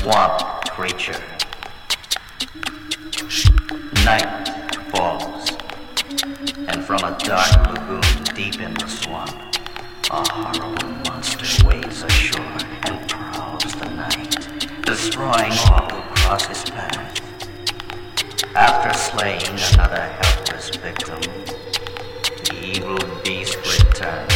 swamp creature. Night falls, and from a dark lagoon deep in the swamp, a horrible monster wades ashore and prowls the night, destroying all who cross his path. After slaying another helpless victim, the evil beast returns